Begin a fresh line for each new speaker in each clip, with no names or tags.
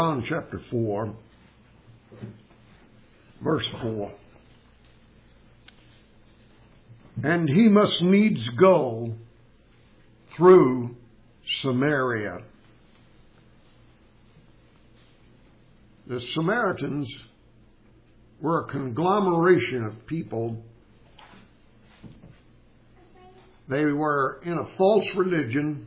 John chapter 4, verse 4. And he must needs go through Samaria. The Samaritans were a conglomeration of people. They were in a false religion.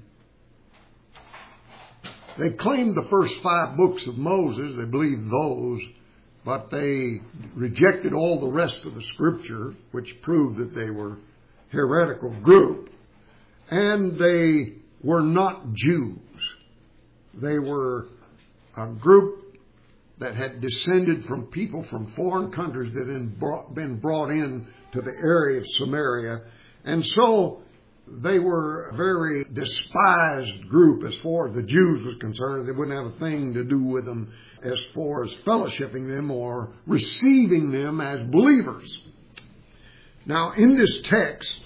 They claimed the first 5 books of Moses. They believed those, but they rejected all the rest of the Scripture, which proved that they were a heretical group. And they were not Jews. They were a group that had descended from people from foreign countries that had been brought in to the area of Samaria. And so they were a very despised group as far as the Jews was concerned. They wouldn't have a thing to do with them as far as fellowshipping them or receiving them as believers. Now, in this text,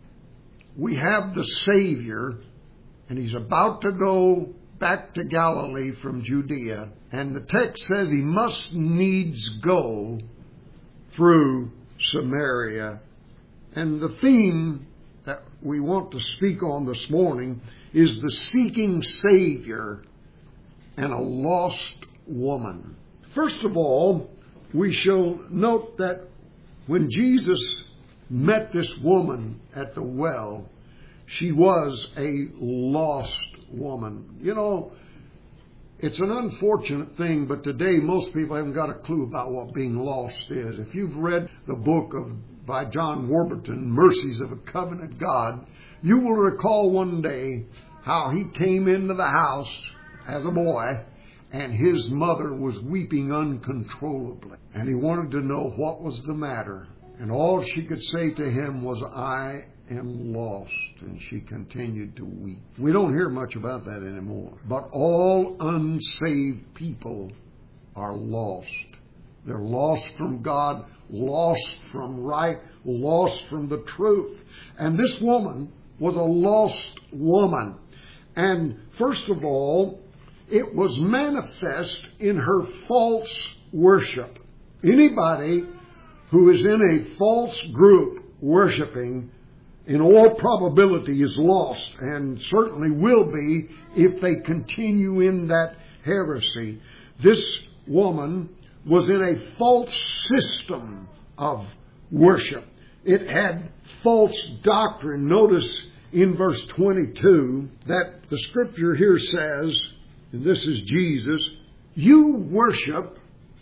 we have the Savior, and He's about to go back to Galilee from Judea. And the text says He must needs go through Samaria. And the theme that we want to speak on this morning is the seeking Savior and a lost woman. First of all, we shall note that when Jesus met this woman at the well, she was a lost woman. You know, it's an unfortunate thing, but today most people haven't got a clue about what being lost is. If you've read the book by John Warburton, Mercies of a Covenant God, you will recall one day how he came into the house as a boy and his mother was weeping uncontrollably. And he wanted to know what was the matter. And all she could say to him was, "I am lost." And she continued to weep. We don't hear much about that anymore. But all unsaved people are lost. They're lost from God, lost from right, lost from the truth. And this woman was a lost woman. And first of all, it was manifest in her false worship. Anybody who is in a false group worshiping, in all probability, is lost, and certainly will be if they continue in that heresy. This woman was in a false system of worship. It had false doctrine. Notice in verse 22 that the Scripture here says, and this is Jesus, "You worship,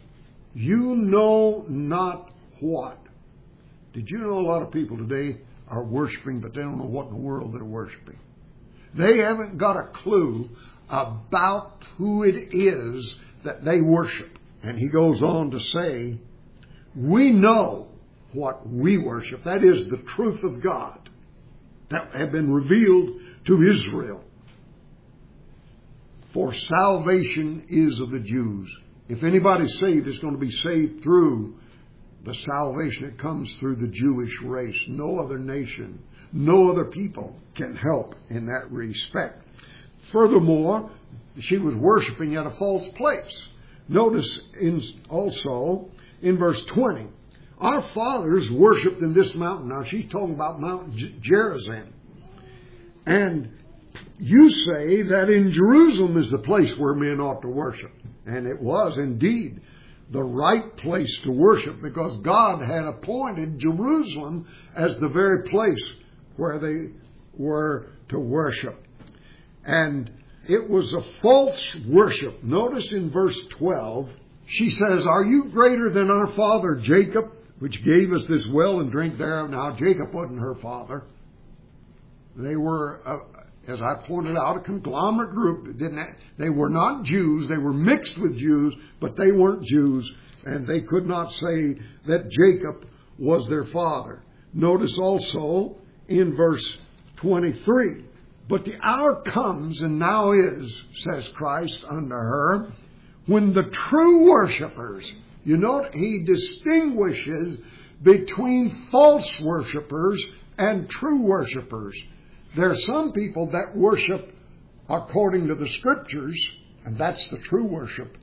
you know not what." Did you know a lot of people today are worshiping, but they don't know what in the world they're worshiping? They haven't got a clue about who it is that they worship. And he goes on to say, "We know what we worship." That is the truth of God that had been revealed to Israel. "For salvation is of the Jews." If anybody's saved, it's going to be saved through the salvation that comes through the Jewish race. No other nation, no other people can help in that respect. Furthermore, she was worshiping at a false place. Notice also in verse 20, "Our fathers worshipped in this mountain." Now she's talking about Mount Gerizim. "And you say that in Jerusalem is the place where men ought to worship." And it was indeed the right place to worship, because God had appointed Jerusalem as the very place where they were to worship. And it was a false worship. Notice in verse 12, she says, "Are you greater than our father Jacob, which gave us this well and drink thereof?" Now, Jacob wasn't her father. They were, as I pointed out, a conglomerate group. They were not Jews. They were mixed with Jews, but they weren't Jews. And they could not say that Jacob was their father. Notice also in verse 23, "But the hour comes, and now is, says Christ unto her, when the true worshipers," you note he distinguishes between false worshipers and true worshipers. There are some people that worship according to the Scriptures, and that's the true worship.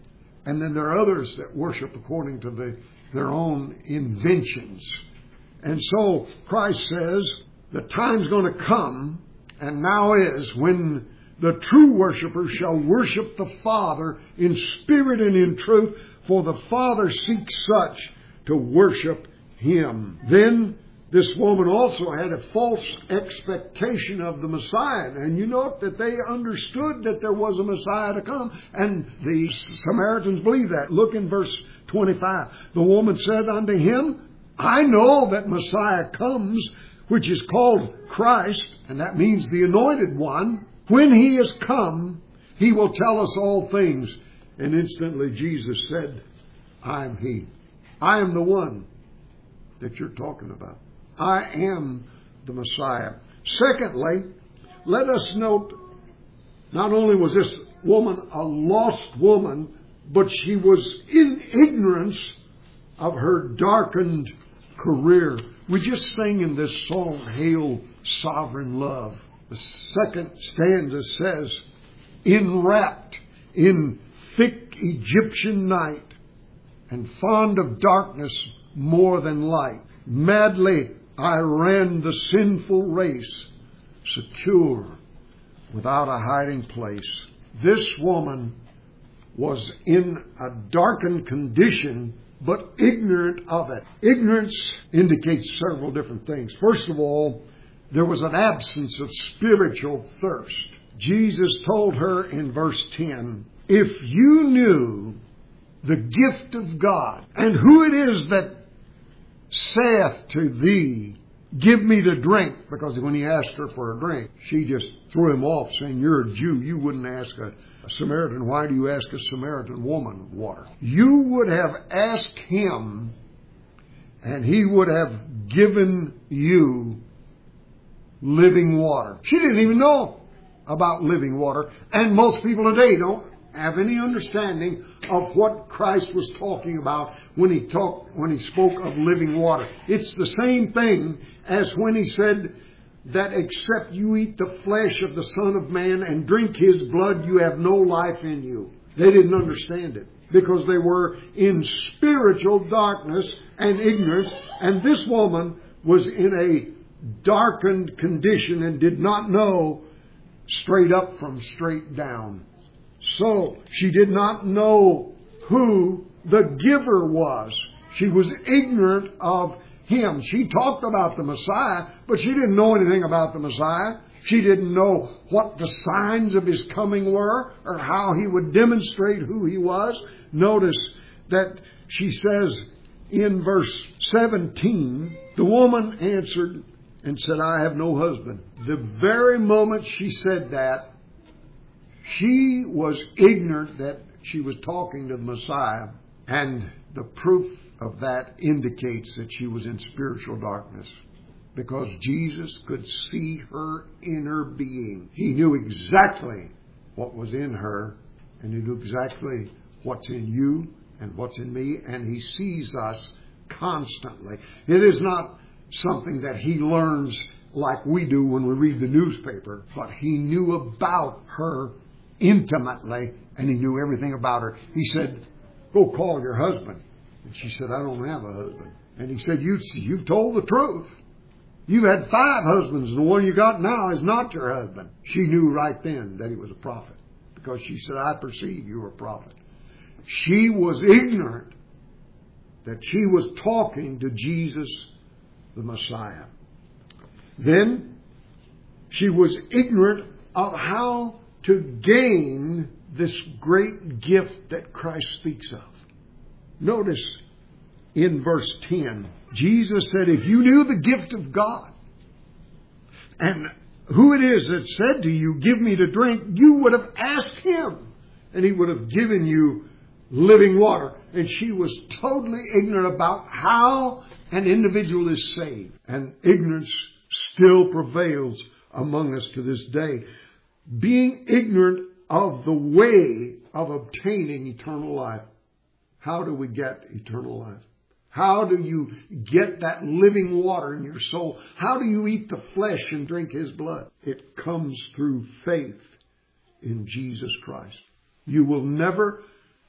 And then there are others that worship according to their own inventions. And so Christ says the time's going to come, and now is, when the true worshipers shall worship the Father in spirit and in truth, for the Father seeks such to worship Him. Then this woman also had a false expectation of the Messiah. And you note that they understood that there was a Messiah to come. And the Samaritans believed that. Look in verse 25. The woman said unto him, I know that Messiah comes, which is called Christ, and that means the Anointed One. When He is come, He will tell us all things. And instantly Jesus said, I am He. I am the one that you're talking about. I am the Messiah. Secondly, let us note, not only was this woman a lost woman, but she was in ignorance of her darkened career. We just sang in this song, Hail Sovereign Love. The second stanza says, enwrapped in thick Egyptian night, and fond of darkness more than light, madly I ran the sinful race, secure without a hiding place. This woman was in a darkened condition, but ignorant of it. Ignorance indicates several different things. First of all, there was an absence of spiritual thirst. Jesus told her in verse 10, if you knew the gift of God, and who it is that saith to thee, give me to drink, because when he asked her for a drink, she just threw him off, saying, you're a Jew. You wouldn't ask a Samaritan. Why do you ask a Samaritan woman water? You would have asked him, and he would have given you living water. She didn't even know about living water, and most people today don't have any understanding of what Christ was talking about when he spoke of living water. It's the same thing as when he said that except you eat the flesh of the Son of Man and drink His blood, you have no life in you. They didn't understand it because they were in spiritual darkness and ignorance, and this woman was in a darkened condition and did not know straight up from straight down. So she did not know who the giver was. She was ignorant of Him. She talked about the Messiah, but she didn't know anything about the Messiah. She didn't know what the signs of His coming were or how He would demonstrate who He was. Notice that she says in verse 17, the woman answered and said, I have no husband. The very moment she said that, she was ignorant that she was talking to the Messiah, and the proof of that indicates that she was in spiritual darkness, because Jesus could see her inner being. He knew exactly what was in her, and He knew exactly what's in you and what's in me, and He sees us constantly. It is not something that He learns like we do when we read the newspaper, but He knew about her intimately, and He knew everything about her. He said, go call your husband. And she said, I don't have a husband. And He said, you've told the truth. You've had 5 husbands, and the one you got now is not your husband. She knew right then that he was a prophet, because she said, I perceive you're a prophet. She was ignorant that she was talking to Jesus, the Messiah. Then she was ignorant of how to gain this great gift that Christ speaks of. Notice in verse 10, Jesus said, if you knew the gift of God and who it is that said to you, give me to drink, you would have asked Him and He would have given you living water. And she was totally ignorant about how an individual is saved. And ignorance still prevails among us to this day. Being ignorant of the way of obtaining eternal life. How do we get eternal life? How do you get that living water in your soul? How do you eat the flesh and drink His blood? It comes through faith in Jesus Christ. You will never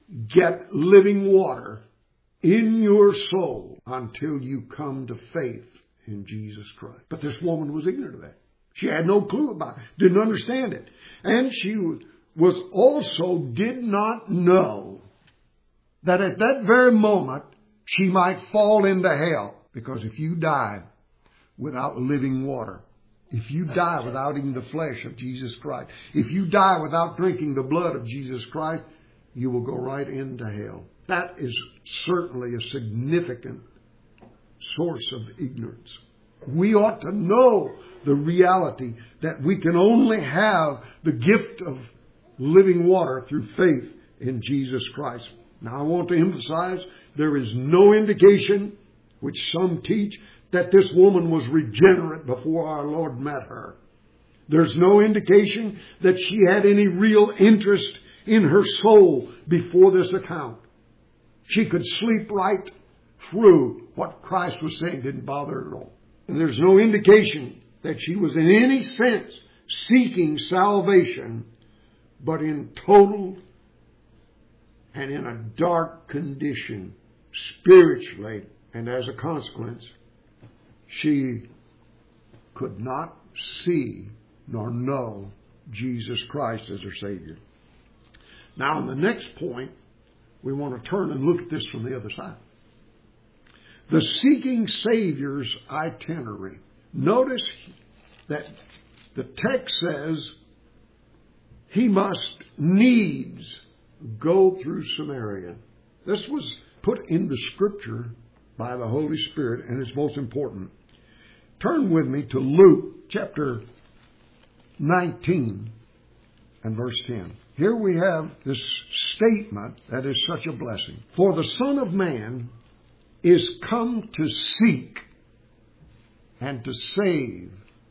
get living water in your soul until you come to faith in Jesus Christ. But this woman was ignorant of that. She had no clue about it, didn't understand it. And she was also did not know that at that very moment she might fall into hell. Because if you die without living water, if you die without eating the flesh of Jesus Christ, if you die without drinking the blood of Jesus Christ, you will go right into hell. That is certainly a significant source of ignorance. We ought to know the reality that we can only have the gift of living water through faith in Jesus Christ. Now I want to emphasize there is no indication, which some teach, that this woman was regenerate before our Lord met her. There's no indication that she had any real interest in her soul before this account. She could sleep right through what Christ was saying, didn't bother her at all. And there's no indication that she was in any sense seeking salvation, but in total and in a dark condition spiritually, and as a consequence, she could not see nor know Jesus Christ as her Savior. Now, in the next point, we want to turn and look at this from the other side. The seeking Savior's itinerary. Notice that the text says he must needs go through Samaria. This was put in the Scripture by the Holy Spirit, and it's most important. Turn with me to Luke chapter 19 and verse 10. Here we have this statement that is such a blessing. For the Son of Man is come to seek and to save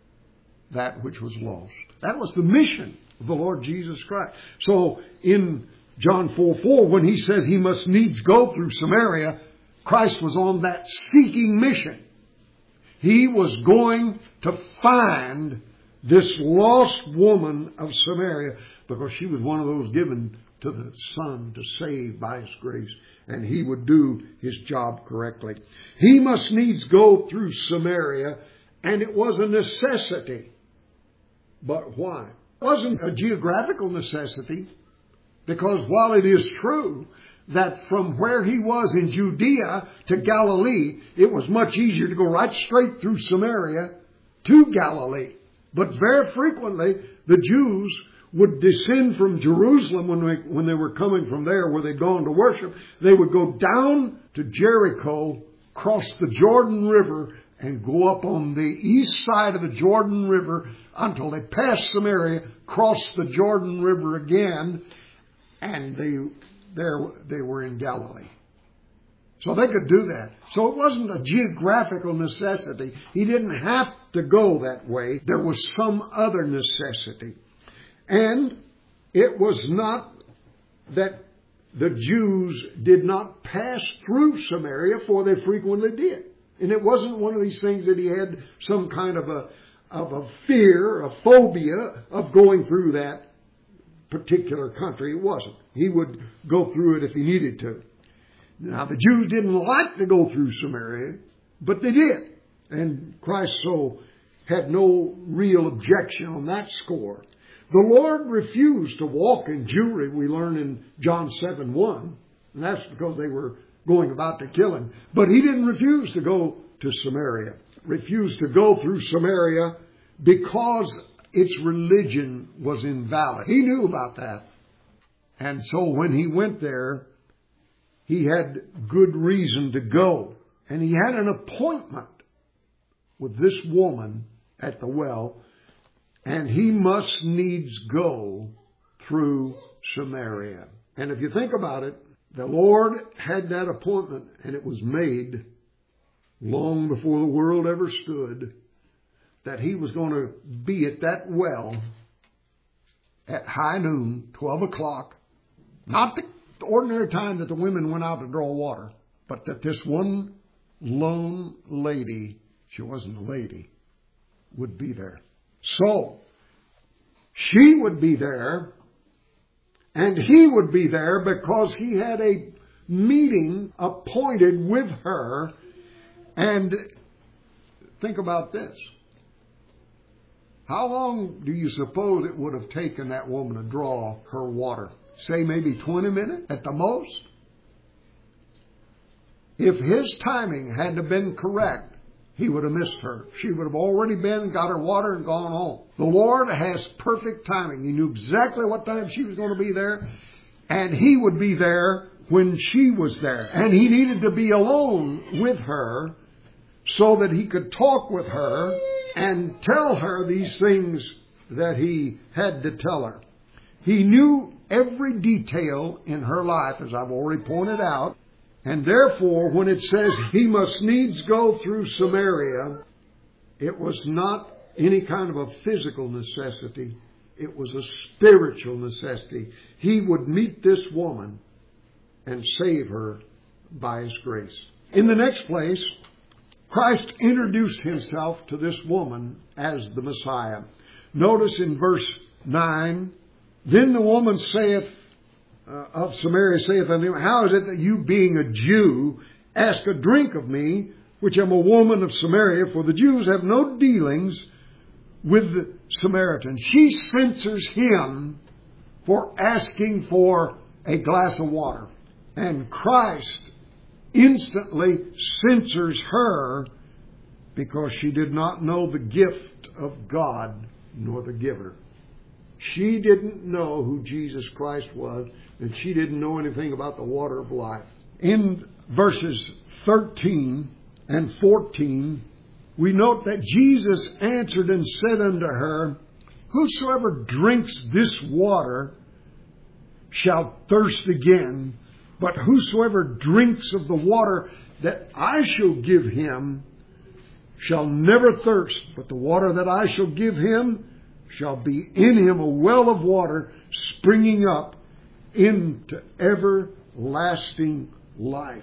that which was lost. That was the mission of the Lord Jesus Christ. So in John 4:4, when he says he must needs go through Samaria, Christ was on that seeking mission. He was going to find this lost woman of Samaria, because she was one of those given to the Son to save by His grace, and He would do His job correctly. He must needs go through Samaria, and it was a necessity. But why? It wasn't a geographical necessity, because while it is true that from where He was in Judea to Galilee, it was much easier to go right straight through Samaria to Galilee. But very frequently, the Jews would descend from Jerusalem when they were coming from there where they'd gone to worship. They would go down to Jericho, cross the Jordan River, and go up on the east side of the Jordan River until they passed Samaria, crossed the Jordan River again, and they were in Galilee. So they could do that. So it wasn't a geographical necessity. He didn't have to go that way. There was some other necessity. And it was not that the Jews did not pass through Samaria, for they frequently did. And it wasn't one of these things that he had some kind of a fear, a phobia of going through that particular country. It wasn't. He would go through it if he needed to. Now, the Jews didn't like to go through Samaria, but they did. And Christ so had no real objection on that score. The Lord refused to walk in Jewry, we learn in John 7:1. And that's because they were going about to kill Him. But He didn't refuse to go to Samaria. Refused to go through Samaria because its religion was invalid. He knew about that. And so when He went there, He had good reason to go. And He had an appointment with this woman at the well, and He must needs go through Samaria. And if you think about it, the Lord had that appointment, and it was made long before the world ever stood, that He was going to be at that well at high noon, 12 o'clock, not the ordinary time that the women went out to draw water, but that this one lone lady, she wasn't a lady, would be there. So, she would be there, And he would be there because he had a meeting appointed with her. And think about this. How long do you suppose it would have taken that woman to draw her water? Say maybe 20 minutes at the most? If his timing had been correct, he would have missed her. She would have already been, got her water, and gone home. The Lord has perfect timing. He knew exactly what time she was going to be there, and he would be there when she was there. And he needed to be alone with her so that he could talk with her and tell her these things that he had to tell her. He knew every detail in her life, as I've already pointed out. And therefore, when it says he must needs go through Samaria, it was not any kind of a physical necessity. It was a spiritual necessity. He would meet this woman and save her by His grace. In the next place, Christ introduced Himself to this woman as the Messiah. Notice in verse 9, then the woman saith, of Samaria saith unto him, how is it that you, being a Jew, ask a drink of me, which am a woman of Samaria? For the Jews have no dealings with the Samaritans. She censures him for asking for a glass of water. And Christ instantly censures her because she did not know the gift of God nor the giver. She didn't know who Jesus Christ was, and she didn't know anything about the water of life. In verses 13 and 14, we note that Jesus answered and said unto her, whosoever drinks this water shall thirst again, but whosoever drinks of the water that I shall give him shall never thirst, but the water that I shall give him shall be in him a well of water springing up into everlasting life.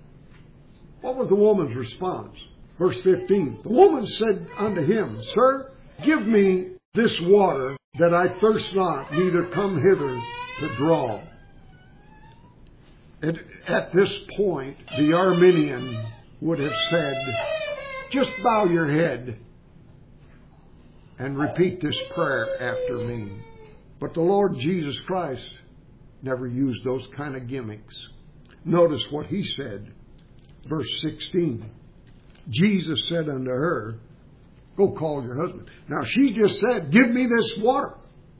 What was the woman's response? Verse 15. The woman said unto him, Sir, give me this water that I thirst not, neither come hither to draw. At this point, the Arminian would have said, just bow your head and repeat this prayer after me. But the Lord Jesus Christ never used those kind of gimmicks. Notice what He said. Verse 16. Jesus said unto her, go call your husband. Now she just said, give me this water.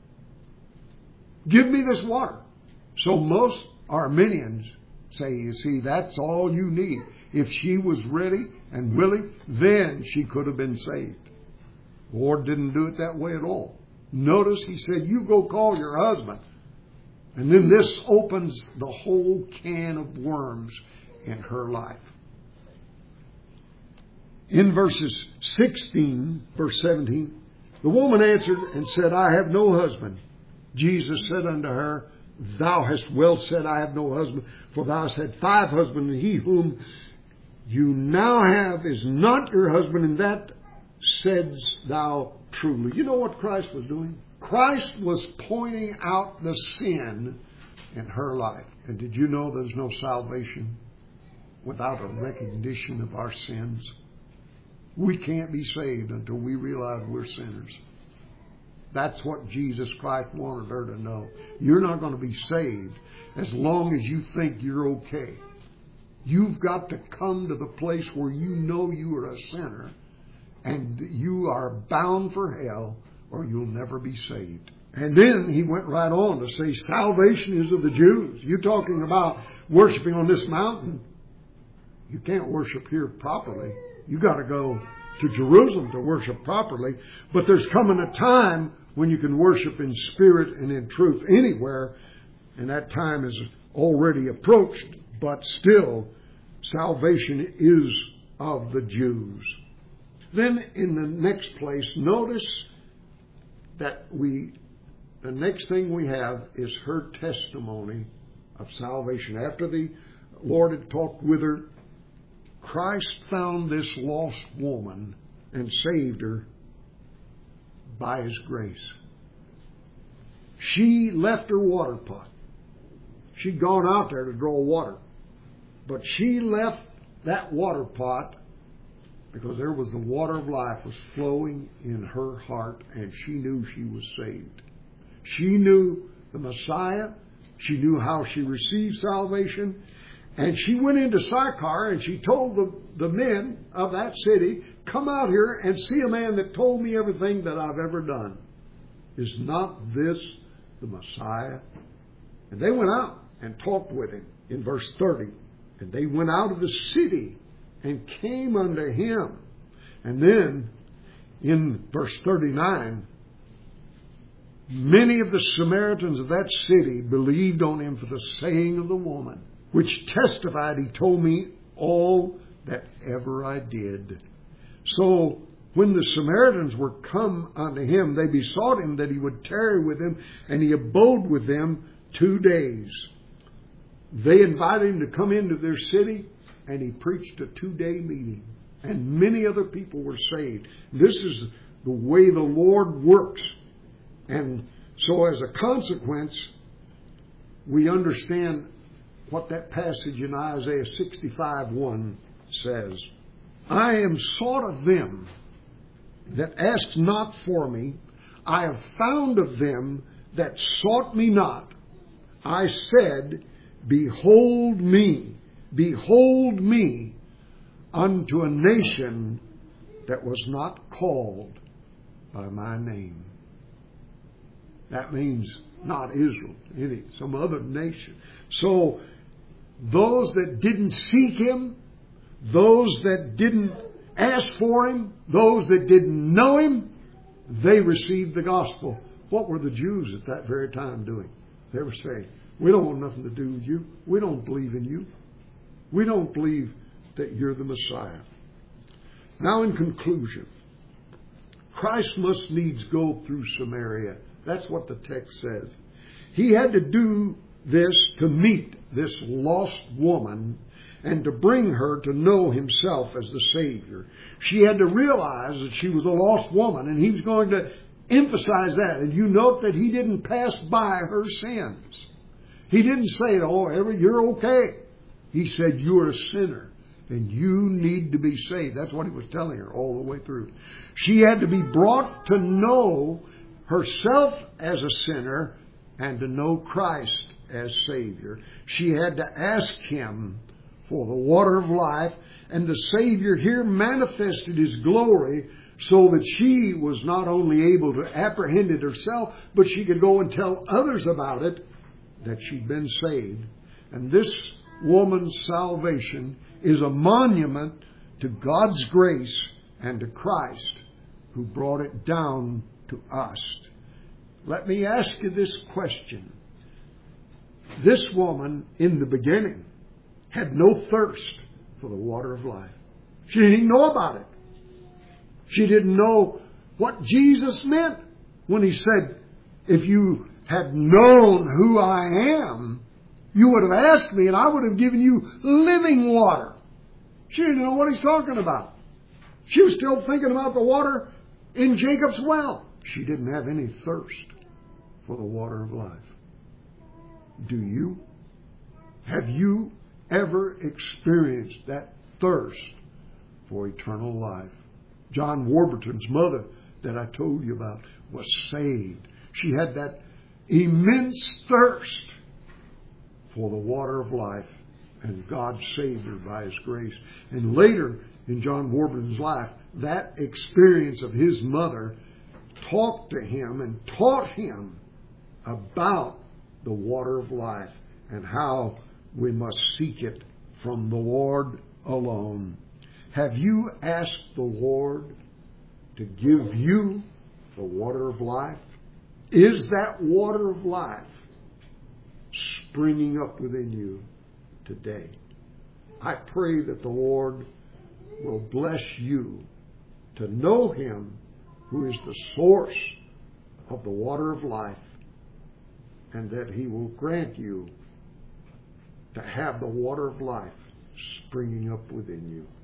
Give me this water. So most Arminians say, you see, that's all you need. If she was ready and willing, then she could have been saved. The Lord didn't do it that way at all. Notice He said, you go call your husband. And then this opens the whole can of worms in her life. In verses 16, verse 17, the woman answered and said, I have no husband. Jesus said unto her, Thou hast well said, I have no husband, for thou hast had 5 husbands, and he whom you now have is not your husband, and that saidst thou truly. You know what Christ was doing? Christ was pointing out the sin in her life. And did you know there's no salvation without a recognition of our sins? We can't be saved until we realize we're sinners. That's what Jesus Christ wanted her to know. You're not going to be saved as long as you think you're okay. You've got to come to the place where you know you are a sinner and you are bound for hell, or you'll never be saved. And then he went right on to say, salvation is of the Jews. You're talking about worshiping on this mountain. You can't worship here properly. You got to go to Jerusalem to worship properly. But there's coming a time when you can worship in spirit and in truth anywhere. And that time is already approached. But still, salvation is of the Jews. Then in the next place, notice that the next thing we have is her testimony of salvation. After the Lord had talked with her, Christ found this lost woman and saved her by His grace. She left her water pot. She'd gone out there to draw water. But she left that water pot because there was the water of life was flowing in her heart, and she knew she was saved. She knew the Messiah. She knew how she received salvation. And she went into Sychar and she told the men of that city, come out here and see a man that told me everything that I've ever done. Is not this the Messiah? And they went out and talked with him in verse 30. And they went out of the city and came unto him. And then in verse 39, many of the Samaritans of that city believed on him for the saying of the woman, which testified, he told me all that ever I did. So when the Samaritans were come unto him, they besought him that he would tarry with them, and he abode with them 2 days. They invited him to come into their city, and he preached a 2-day meeting. And many other people were saved. This is the way the Lord works. And so as a consequence, we understand what that passage in Isaiah 65:1 says. I am sought of them that asked not for me. I have found of them that sought me not. I said, behold me unto a nation that was not called by my name. That means not Israel, some other nation. So those that didn't seek him, those that didn't ask for him, those that didn't know him, they received the gospel. What were the Jews at that very time doing? They were saying, we don't want nothing to do with you. We don't believe in you. We don't believe that you're the Messiah. Now in conclusion, Christ must needs go through Samaria. That's what the text says. He had to do this to meet this lost woman and to bring her to know himself as the Savior. She had to realize that she was a lost woman, and he was going to emphasize that. And you note that he didn't pass by her sins. He didn't say, oh, you're okay. He said, you're a sinner and you need to be saved. That's what he was telling her all the way through. She had to be brought to know herself as a sinner and to know Christ as Savior. She had to ask him for the water of life, and the Savior here manifested his glory so that she was not only able to apprehend it herself, but she could go and tell others about it, that she'd been saved. And this woman's salvation is a monument to God's grace and to Christ who brought it down to us. Let me ask you this question. This woman in the beginning had no thirst for the water of life. She didn't even know about it. She didn't know what Jesus meant when he said, if you had known who I am, you would have asked me and I would have given you living water. She didn't know what he's talking about. She was still thinking about the water in Jacob's well. She didn't have any thirst for the water of life. Do you? Have you ever experienced that thirst for eternal life? John Warburton's mother that I told you about was saved. She had that immense thirst for the water of life, and God saved her by his grace. And later in John Warburton's life, that experience of his mother talked to him and taught him about the water of life and how we must seek it from the Lord alone. Have you asked the Lord to give you the water of life? Is that water of life springing up within you today? I pray that the Lord will bless you to know him who is the source of the water of life, and that he will grant you to have the water of life springing up within you.